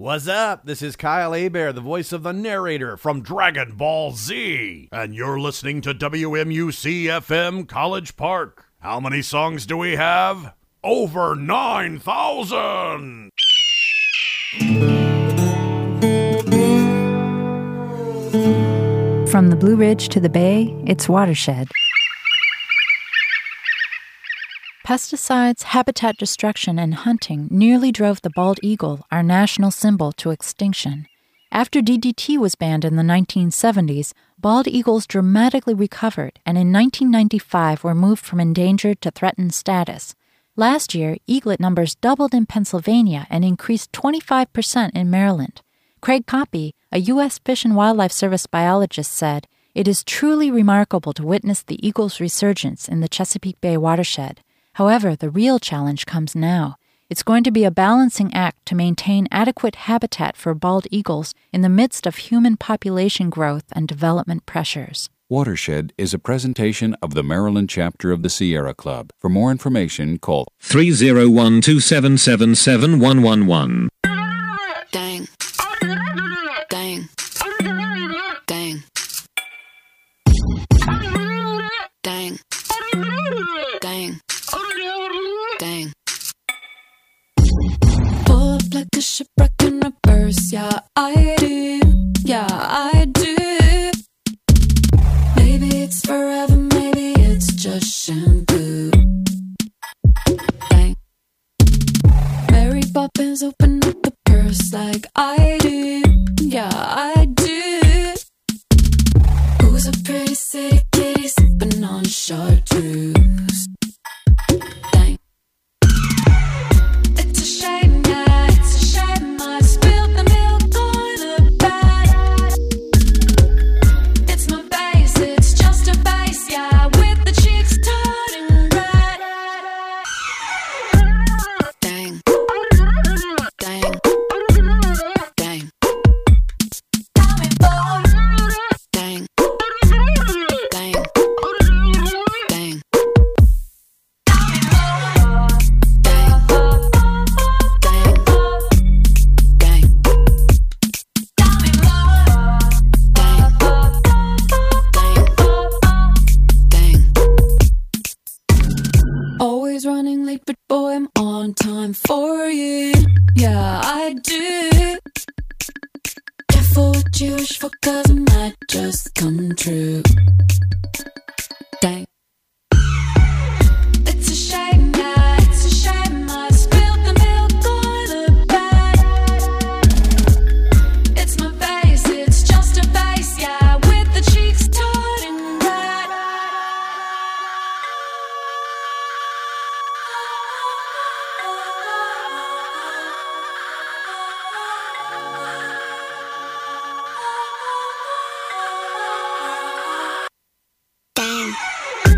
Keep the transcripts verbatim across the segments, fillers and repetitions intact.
What's up? This is Kyle Hebert, the voice of the narrator from Dragon Ball Z. And you're listening to W M U C F M College Park. How many songs do we have? Over nine thousand! From the Blue Ridge to the Bay, it's Watershed. Pesticides, habitat destruction, and hunting nearly drove the bald eagle, our national symbol, to extinction. After D D T was banned in the nineteen seventies, bald eagles dramatically recovered and in nineteen ninety-five were moved from endangered to threatened status. Last year, eaglet numbers doubled in Pennsylvania and increased twenty-five percent in Maryland. Craig Coppy, a U S Fish and Wildlife Service biologist, said, "It is truly remarkable to witness the eagle's resurgence in the Chesapeake Bay watershed. However, the real challenge comes now. It's going to be a balancing act to maintain adequate habitat for bald eagles in the midst of human population growth and development pressures." Watershed is a presentation of the Maryland chapter of the Sierra Club. For more information, call three oh one, two seven seven, seven one one one. Dang. Dang. Dang. Dang. Dang. Dang. Pull up like a shipwreck in reverse. Yeah, I do. Yeah, I do. Maybe it's forever, maybe it's just shampoo. Dang. Mary Poppins open up the purse like I do. Yeah, I do. Who's a pretty city kitty sipping on chartreuse? Dang. It's a shame, yeah, it's a shame I spilled the milk on the bed. It's my face, it's just a face, yeah, with the cheeks turning red. Dang. Dang. Dang. Dang. Dang. Dang. Always running late, but boy, I'm on time for you. Yeah, I do. Careful what you wish for, cause it might just come true. Dang. It's a shame, yeah, it's a shame I spilled the milk on the bed. It's my face, it's just a face, yeah, with the cheeks turning red. Dang.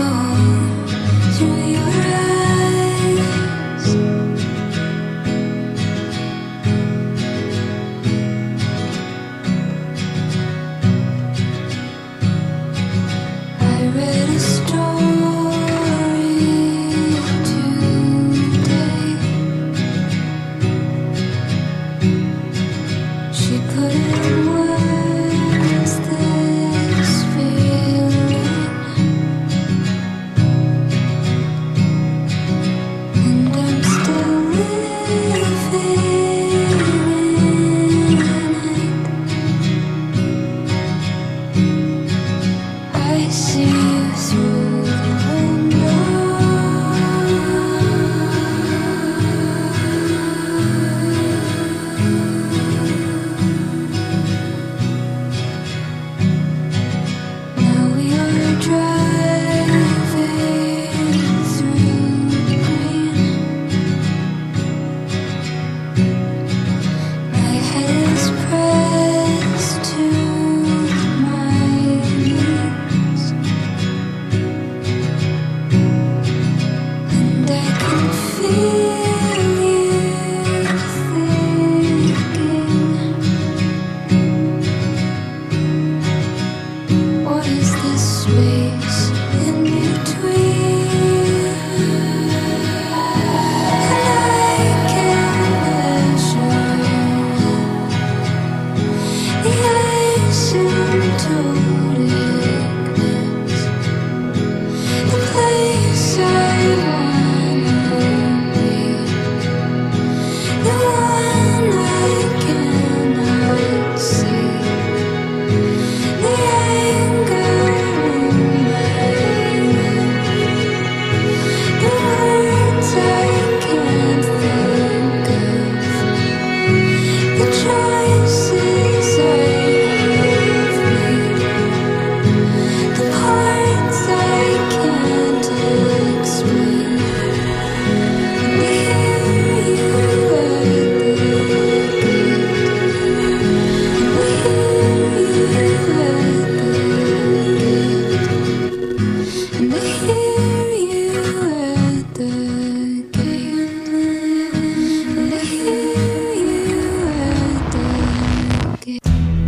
through your eyes. I read a story today. She put in words this feeling, and I'm still living in it. I see you through the window. Now we are driving through green. My head is pressed to my knees, and I can feel you thinking, what is this space in between? And I can measure the asymptoticness, the place I wanna be, the one I cannot see, the anger in my lips, the words I can't think of, the choices I have made, the parts I can't explain. And here you are and I hear you at the gate, and I hear you at the gate.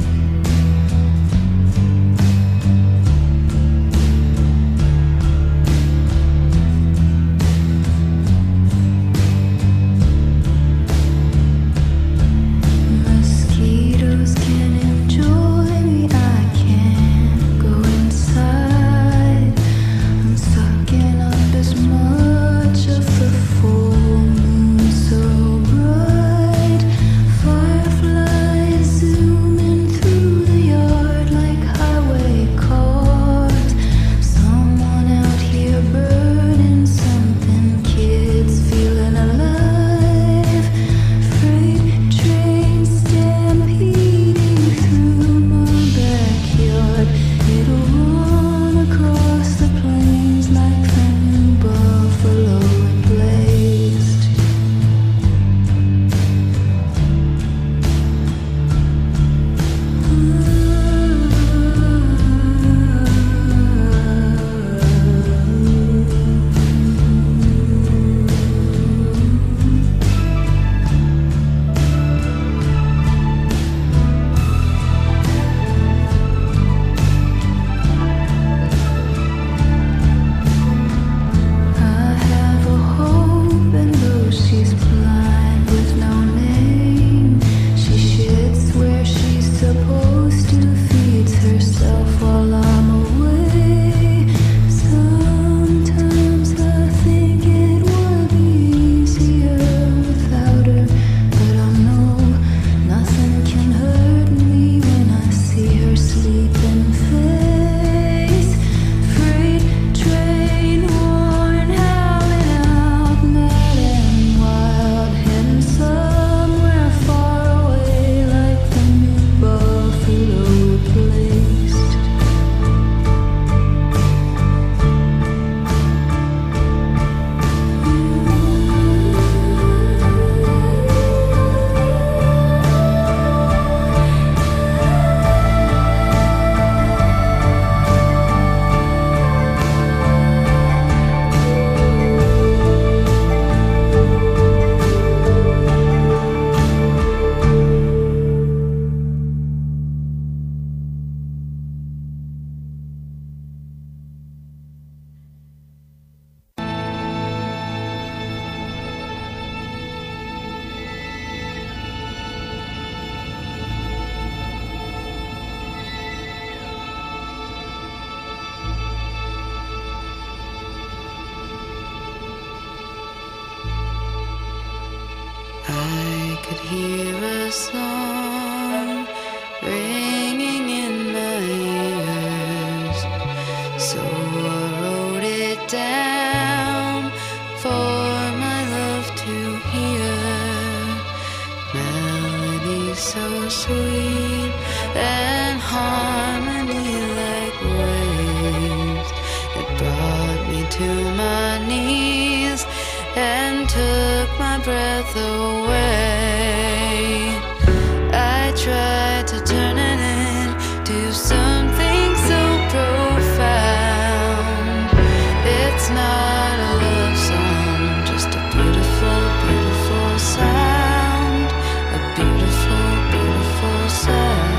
Mosquitoes can enjoy me, I can't go inside. I'm sucking up as much of the full moon so bright. Fireflies zooming through the yard like highway cars. Someone out here burning something, kids feeling alive. Freight train stampeding through my backyard. It'll run across the plains like the new buffalo it blazed. I have a hope, and though she's blind with no name, she shits where she's supposed to, feeds herself while I'm away. Sometimes I think it would be easier without her, but I know nothing can hurt me when I see her sleeping face. Freight train horn howling out, mad and wild, heading somewhere far away like the new buffalo it song ringing in my ears, so I wrote it down for my love to hear. Melody so sweet and harmony like waves that brought me to my knees and took my breath away. I tried to turn it into something so profound. It's not a love song, just a beautiful, beautiful sound. A beautiful, beautiful sound.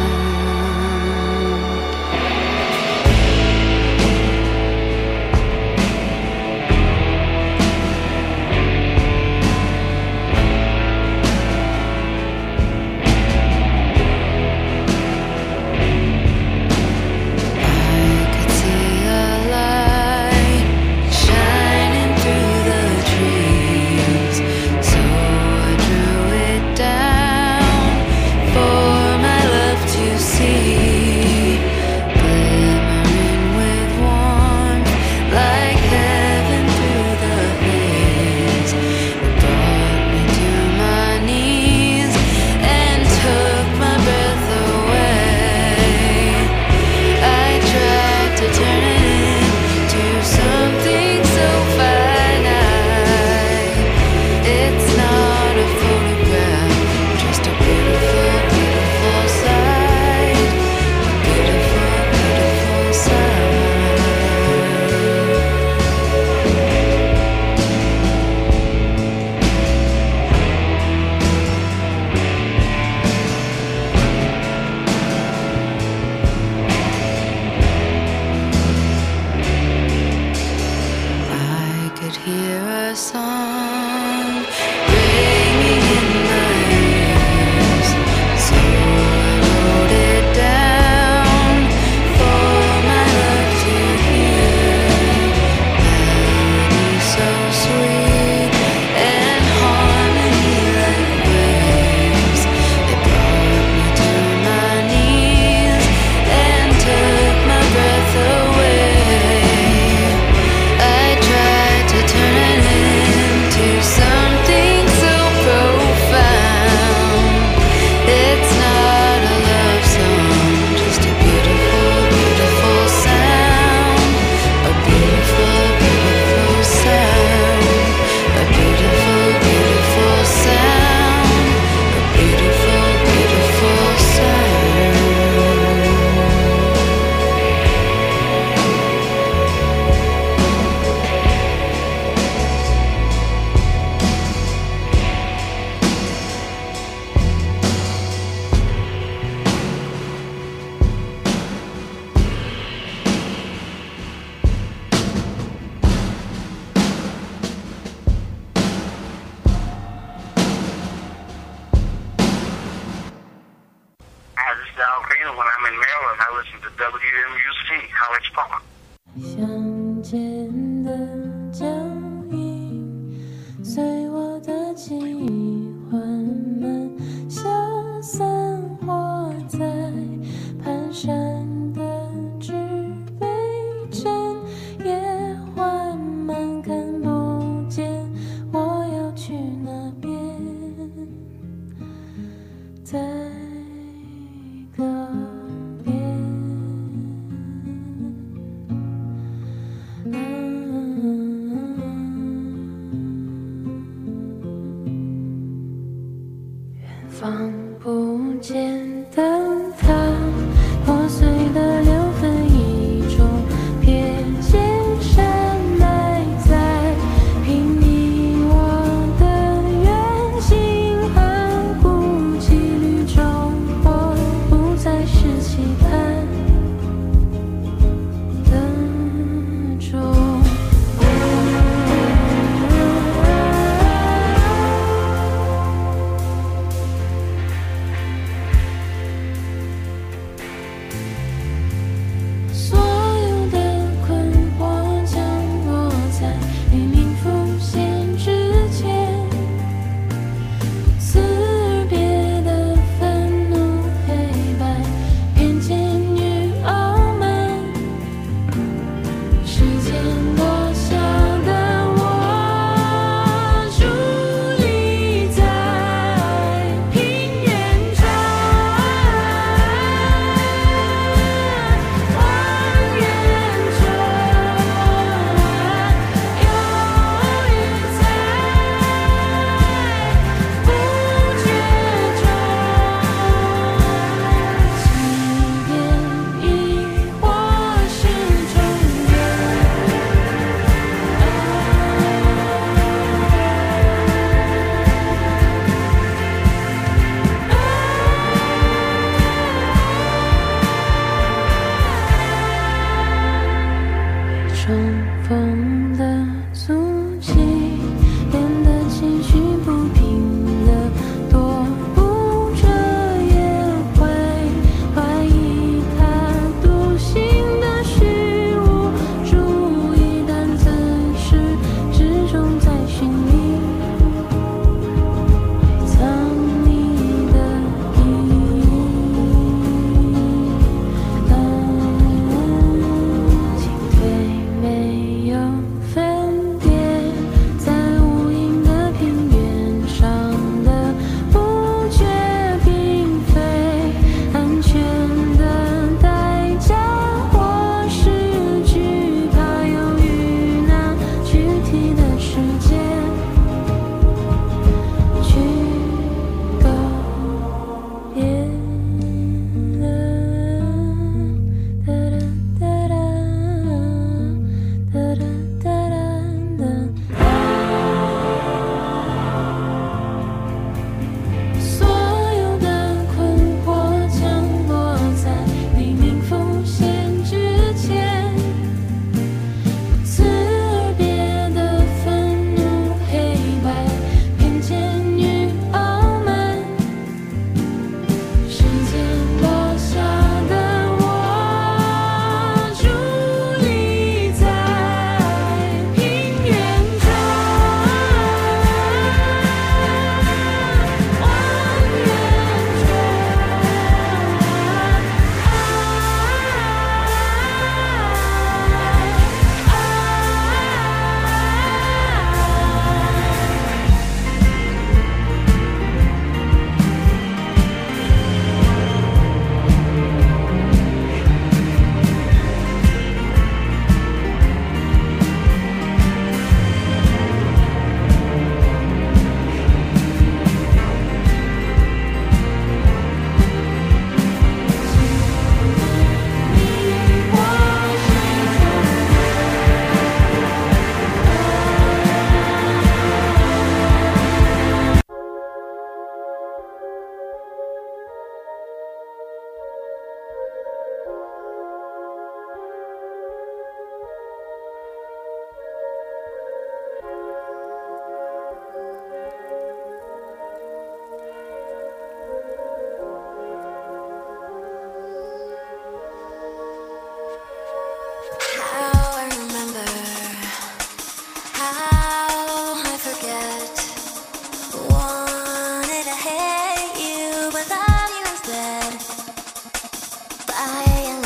When I'm in Maryland, I listen to W M U C, College Park. 乡间的脚印，随我的记忆缓慢消散，活在蹒跚的指北针，也缓慢看不见我要去哪边，在告别。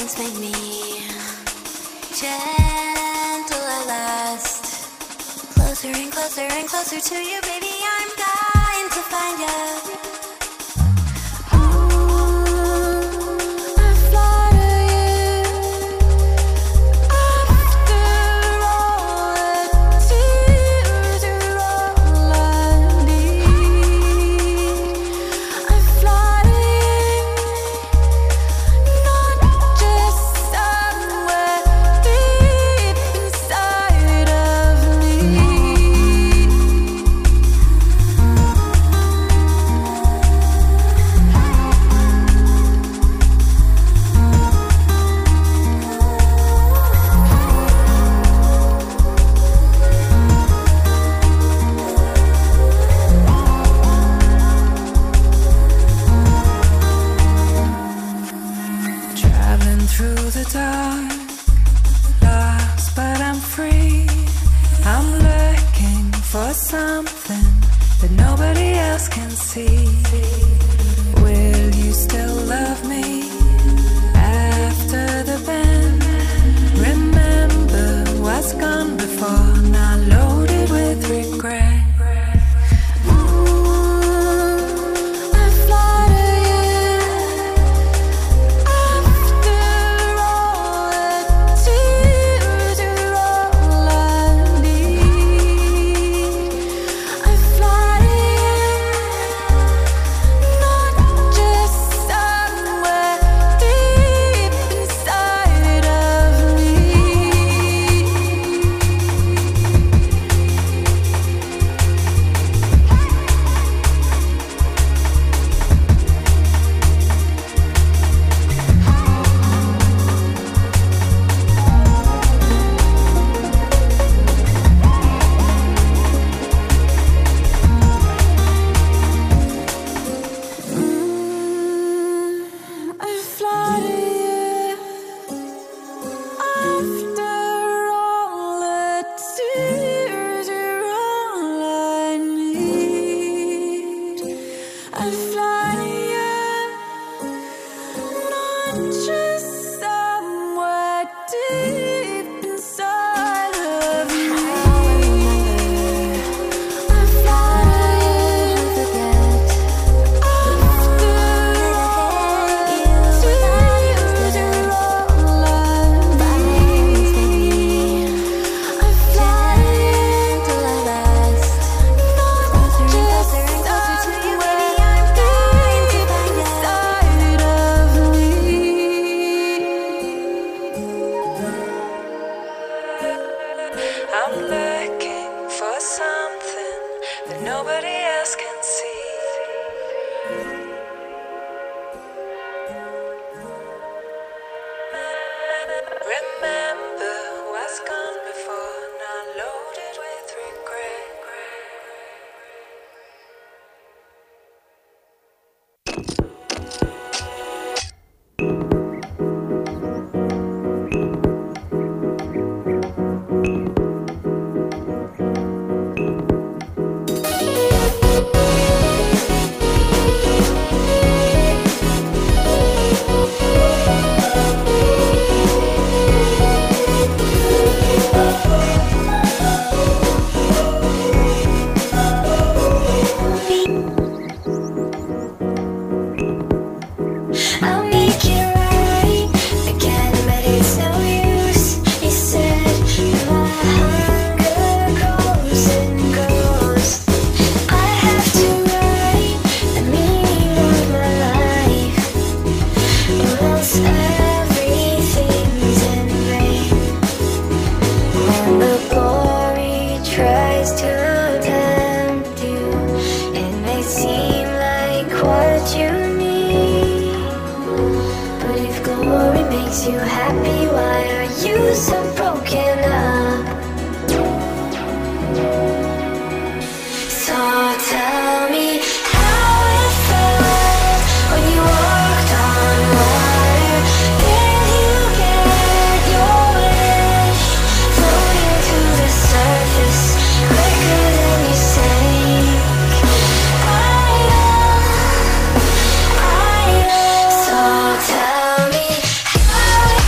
violence make me gentle at last. Closer and closer and closer to you, baby, I'm dying to find you. Tell me how it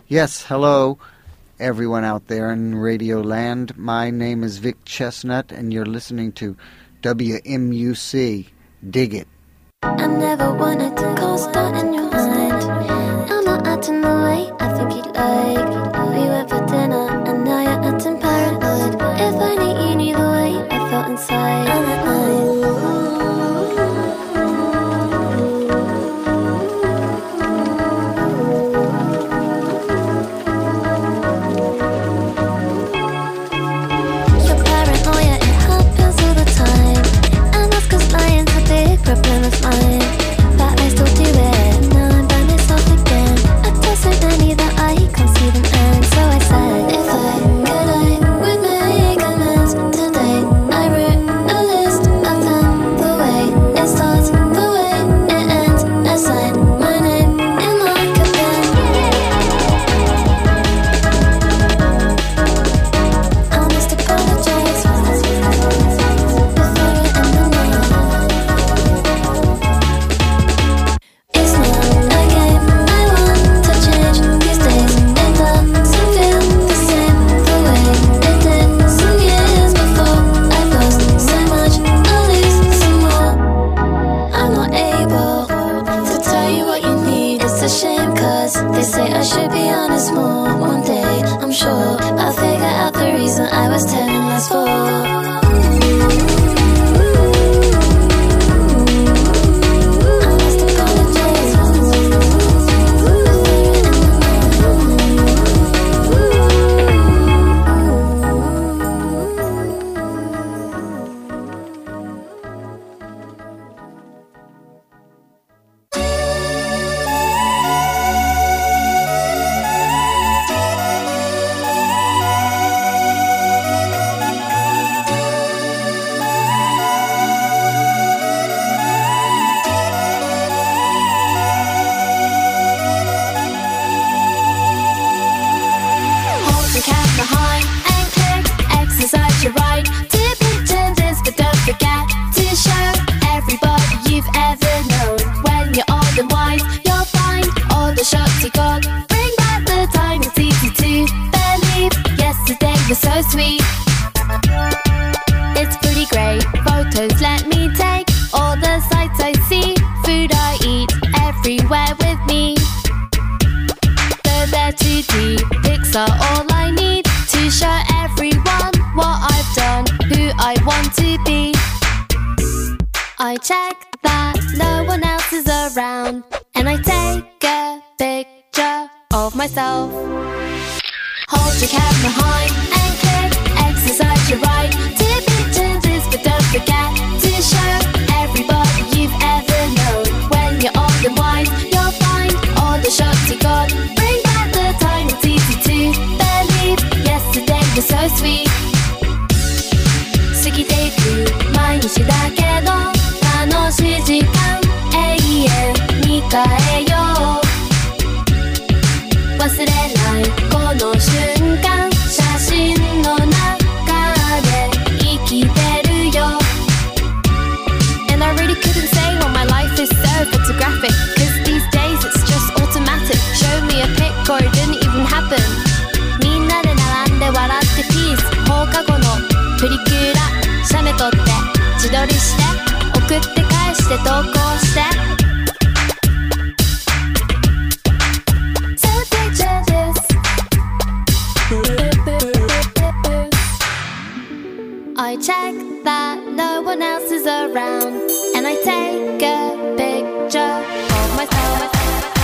Yes, hello, everyone out there in Radio Land. My name is Vic Chestnut, and you're listening to W M U C. Dig it. I never wanted to co-star in your mind. I'm not acting the way I think you'd like. We went for dinner, and now you're acting paranoid. If only you knew the way I felt inside. And at night, problem of mine, but I still do it. Now I'm by myself again. I told so many that I can't see them end. So I said, if I could, I would make amends. Today I wrote a list of them. The way it starts, the way it ends. I signed my name in marker pen. I must apologize before it ended now. It's not a game I want to change. These days it doesn't feel the same the way it did some years before. I lost so much, I'll lose some more. I'm not able to tell you what you need. It's a shame cause they say I should be honest more. One day I'm sure I'll figure out the reason I was telling lies for. So sweet, it's pretty great. Photos let me take all the sights I see, food I eat, everywhere with me. Though they're too deep, pics are all I need to show everyone what I've done, who I want to be. I check that no one else is around, and I take a picture of myself. Hold your camera high and click, exercise your right. Take pictures this, but don't forget to show everybody you've ever known. When you're old and wise, you'll find all the shots you got. Bring back the time, it's easy to believe. Yesterday was so sweet. 過ぎていく毎日だけど楽しい時間永遠に変えよう。忘れないこの瞬間写真の中で生きてるよ And I really couldn't say why my life is so photographic, cause these days it's just automatic. Show me a pic or it didn't even happen. みんなで並んで笑ってピース放課後のプリクラ写メ撮って自撮りして送って返して投稿して I check that no one else is around, and I take a picture of myself.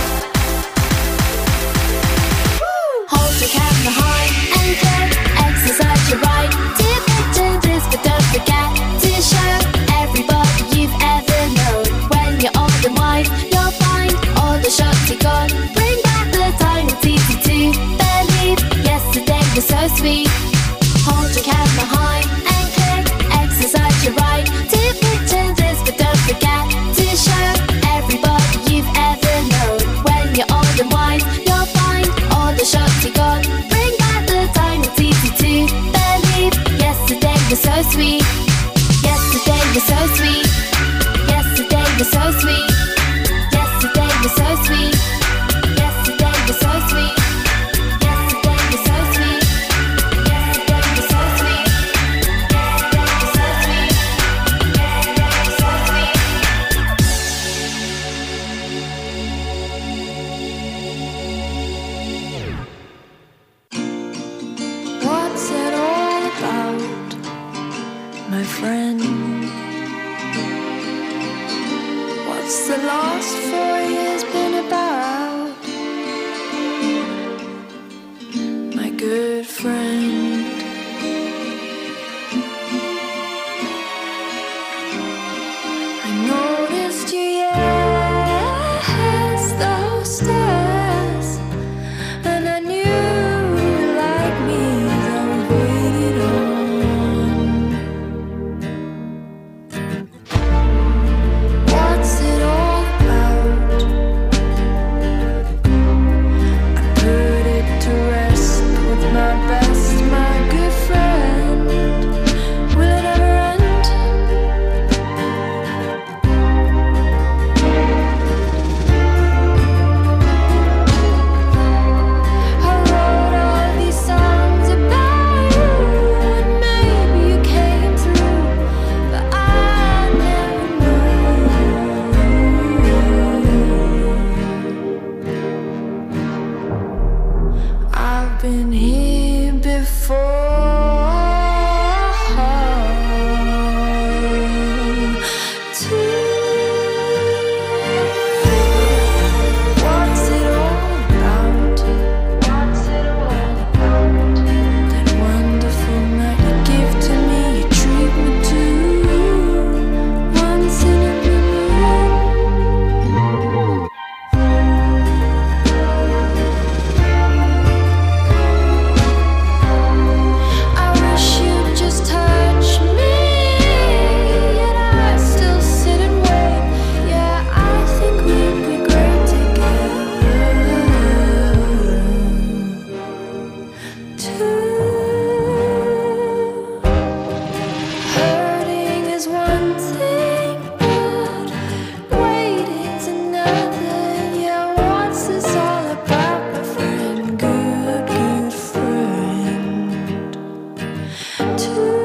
Hold your camera high and click, exercise your right. Take pictures this, but don't forget to show everybody you've ever known. When you're old and wise, you'll find all the shots you got. Bring back the time, it's easy to believe. Yesterday was so sweet. Hold your camera high and click, exercise your right. Take pictures this, but don't forget to good friend. I noticed you, yes, those stairs, and I knew you like me as I waited on. What's it all about? I put it to rest with my best, my good friend. Will it ever end? I wrote all these songs about you, and maybe you came through, but I never knew. I've been here before, too. What's it all about? What's it all about? That wonderful night you give to me, you treat me to once in a blue moon. I wish you'd just touch me, and I still sit and wait. Yeah, I think we'd be great together, too. Hurting is one thing, but waiting's another. Yeah, what's this all about, my friend? Good, good friend, too.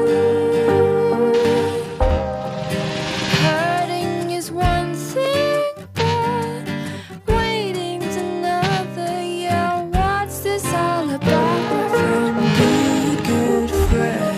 Hurting is one thing, but waiting's another. Yeah, what's this all about, my friend? Good, good friend.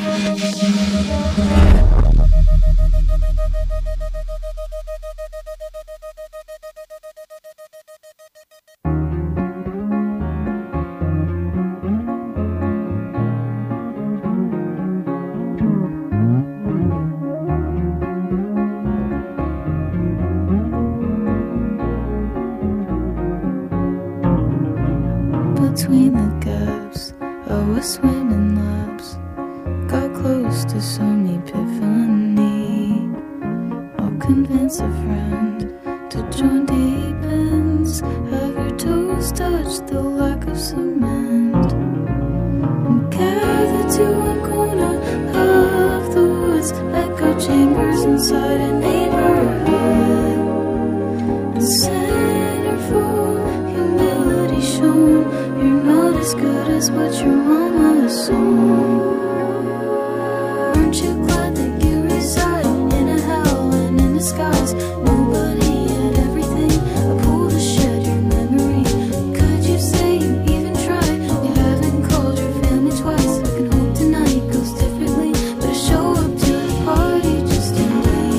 Between the gaps, I was swimming laps. Got close to some epiphany. I'll convince a friend to join deep ends. Have your toes touch the lack of cement. And gather to one corner of the woods. Echo chambers inside a neighborhood. And centerfold humility shown. You're not as good as what your mama assumed. Aren't you glad that you reside in a hell and in the skies? Nobody had everything. I pulled a shed your memory. Could you say you even tried? You haven't called your family twice. I can hope tonight goes differently, but I show up to the party just in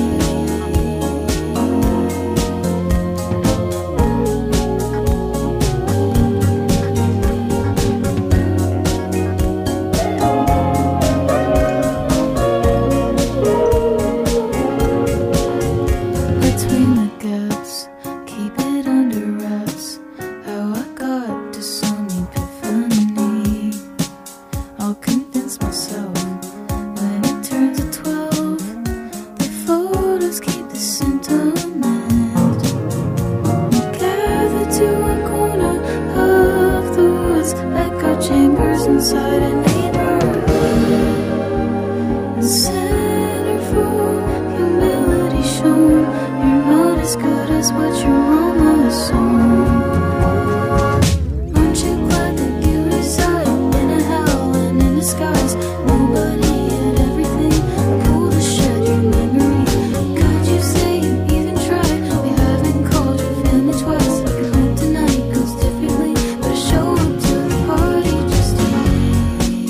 between the gaps, keep it under wraps. How I got to some epiphany. I'll convince myself when it turns to twelve. The photos keep the sentiment. Gather to one corner of the woods. Echo chambers inside a neighborhood. And centerfold humility shown. You're not as good as what your mama assumed. Aren't you glad that you reside in a hell and in the skies? Nobody had everything. I pulled a shed your memory. Could you say you even tried? We haven't called your family twice. I can hope tonight goes differently, but I show up to the party just in case.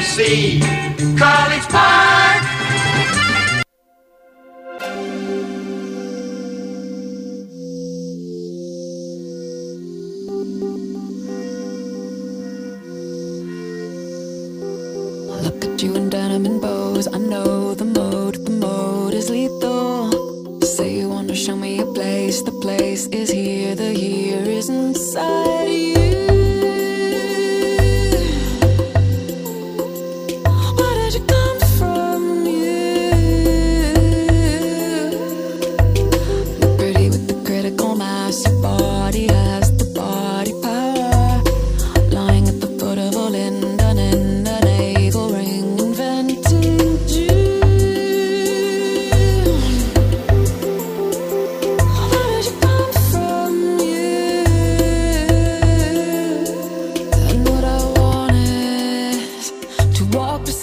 C, College Park. Look at you in denim and bows. I know the mode, the mode is lethal. Say you wanna show me a place, the place is here, the here is inside you. Where did you come from, you? You're pretty with the critical mass, your body has the body power. Lying at the foot of Olinda, in the navel ring, inventing June. Where did you come from, you? And what I want is to walk beside